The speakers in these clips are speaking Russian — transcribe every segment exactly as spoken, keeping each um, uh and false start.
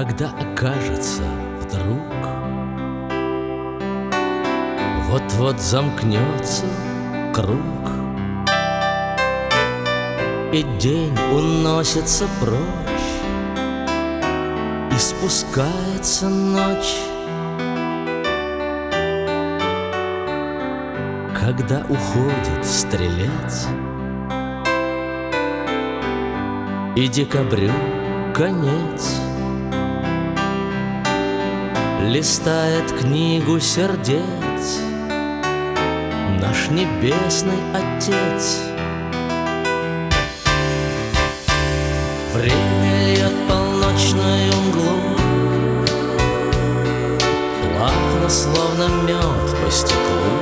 Когда окажется вдруг вот-вот замкнется круг, и день уносится прочь, и спускается ночь, когда уходит стрелец, и декабрю конец, листает книгу сердец наш небесный Отец. Время льет полночную мглу, плавно, словно мед по стеклу,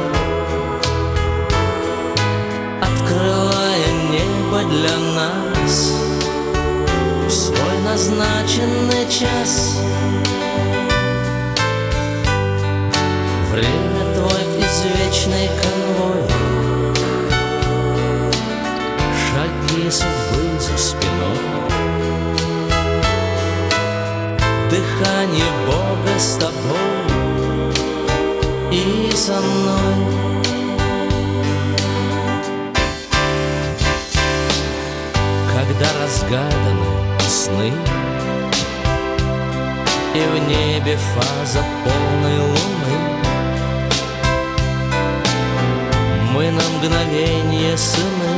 открывая небо для нас в свой назначенный час. Время твой извечный конвой, шаги судьбы за спиной, дыхание Бога с тобой и со мной. Когда разгаданы сны, и в небе фаза полной луны, мы на мгновенье сыны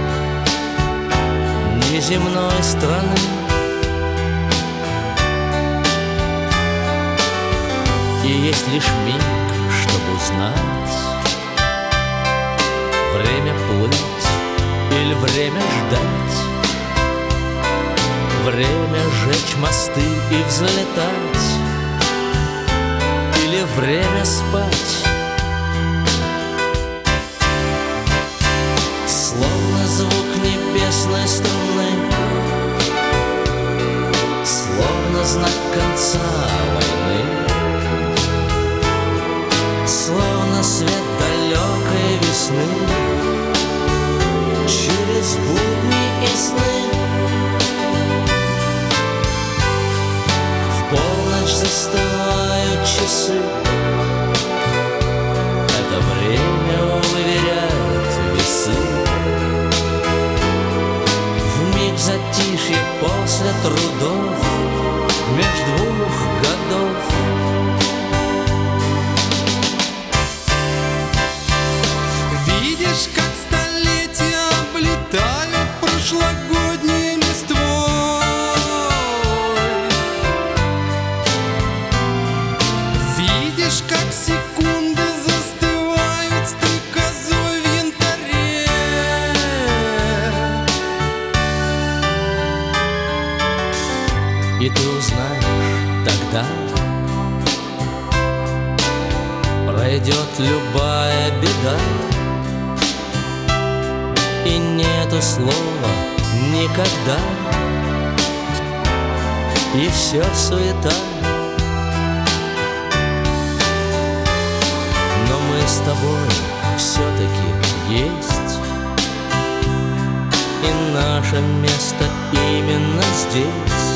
неземной страны. И есть лишь миг, чтобы узнать, время плыть или время ждать, время жечь мосты и взлетать, или время спать. Словно звук небесной струны, словно знак конца войны, словно свет далекой весны, через будни и сны. В полночь застывают часы, это время уверяет весы. Вмиг затишье после трудов меж двух годов. Видишь, как столетия облетали прошлогодней листвой. Видишь, как секунды застывают стрекозой в янтаре. И ты узнаешь тогда, пройдет любая беда, и нету слова никогда, и все суета. Но мы с тобой все-таки есть, и наше место именно здесь.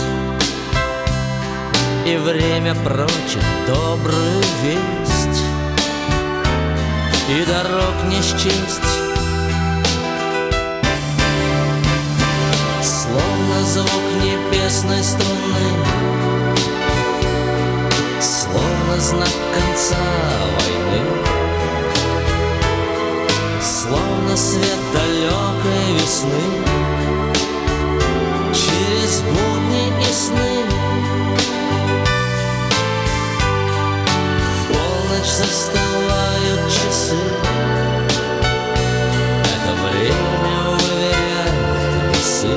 И время прочит добрую весть, и дорог не счесть. Словно звук небесной струны, словно знак конца войны, словно свет далекой весны, через будни и сны. В полночь застывают часы, это время уверяет весы.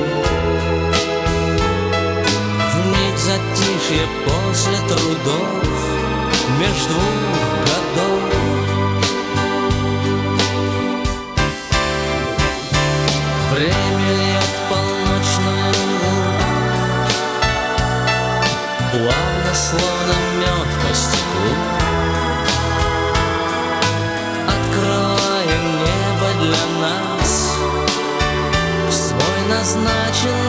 Вмиг затишье после трудов меж двух годов. Время льет полночную мглу, плавно, словно мед по стеклу, открывая небо для нас в свой назначенный